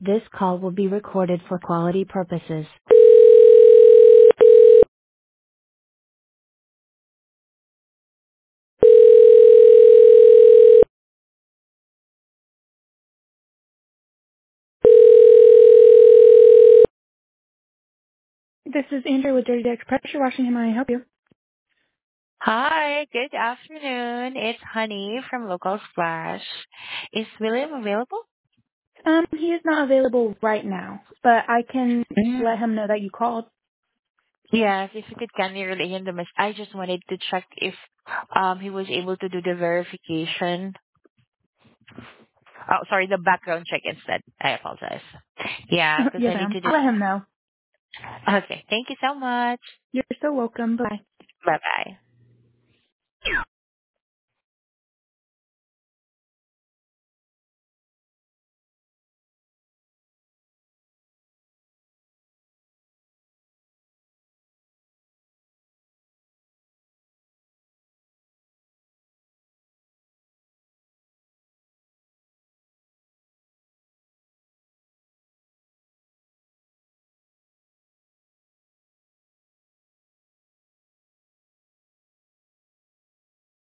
This call will be recorded for quality purposes. This is Andrew with Dirty Dex Pressure Washing. How may I help you? Hi, good afternoon. It's Honey from Local Splash. Is William available? He is not available right now, but I can Mm. let him know that you called. Yes, if you could kindly relay him the message. I just wanted to check if he was able to do the verification. Oh, sorry, the background check instead. I apologize. Yeah, because Yes, I need ma'am. to I'll just. let him know. Okay, thank you so much. You're so welcome. Bye. Bye bye.